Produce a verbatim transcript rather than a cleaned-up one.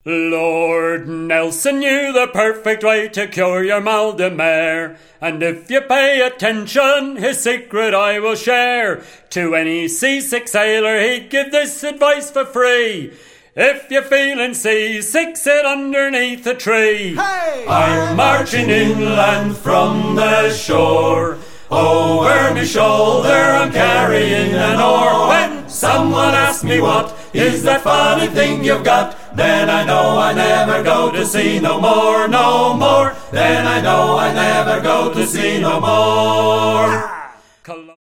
Lord Nelson knew the perfect way to cure your mal de mer, and if you pay attention, his secret I will share. To any seasick sailor he'd give this advice for free: if you're feeling seasick, sit underneath a tree. Hey! I'm marching inland from the shore, over me shoulder I'm carrying an oar. When someone asks me what is that funny thing you've got, then I know I never go to sea no more, no more. Then I know I never go to sea no more.